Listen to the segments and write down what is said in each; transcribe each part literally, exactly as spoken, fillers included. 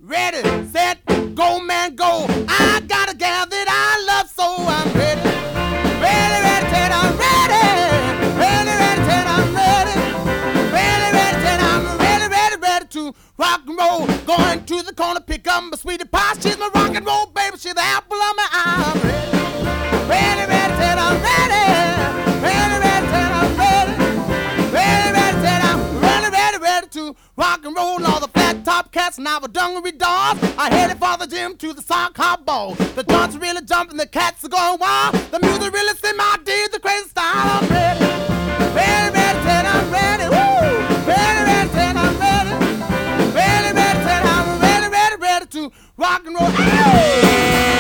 Ready, set, go, man, go. I got a gal that I love, so I'm ready. Ready, ready, set, I'm ready. Ready, ready, set, I'm ready. Ready, ready, set, I'm ready, ready, ready to rock and roll. Going to the corner, pick up my sweetie pie. She's my rock and roll baby. She's the apple of my eye. I'm ready. Ready, ready, set, I'm ready. Ready, ready, set, I'm ready. Ready, ready, set, I'm ready, ready, ready to rock and roll. All the flat top cats and our dungaree dolls are headed for the gym to the sock hop ball. The joints are really jumping, the cats are going wild. The music really sing my deeds, the crazy style. I'm ready. Ready, ready, set, I'm ready. Woo! Ready, ready, set, I'm ready. Ready, ready, set, I'm ready, ready, ready to rock and roll. Hey!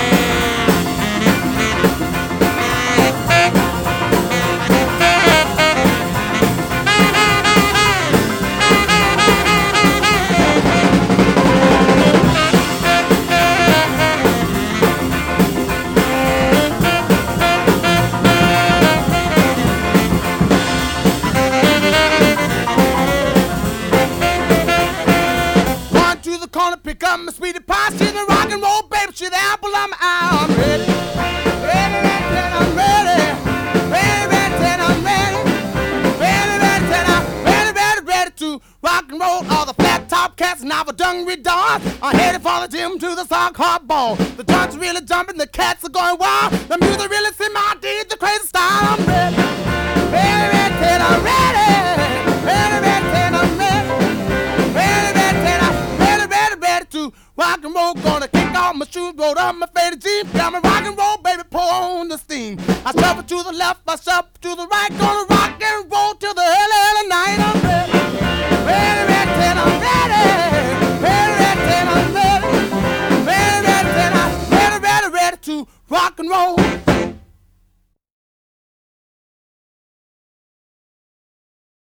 Pick up my sweetie pie, she's a rock and roll baby, she's the apple of my eye. I'm ready, ready, ready, ready, I'm ready, ready, ready, ready, I'm ready, ready, ready, ready, I'm ready, ready, ready to rock and roll. All the flat top cats and our dungaree dolls are headed for the gym to the sock hop ball. The joints are really jumping, the cats are going wild. The music really sing my deeds, the crazy style. I'm ready, ready, ready, ready, I'm ready, ready, ready, ready, I'm ready, ready, ready, ready, I'm to rock and roll. Gonna kick off my shoes, roll up my faded jeans. Got my rock and roll, baby, pour on the steam. I shuffle to the left, I shuffle to the right. Gonna rock and roll till the early, early night. I'm ready, ready, ready, ready, I'm ready, ready, ready, ready, I'm ready, ready, ready, ready, I'm ready, ready, ready to rock and roll.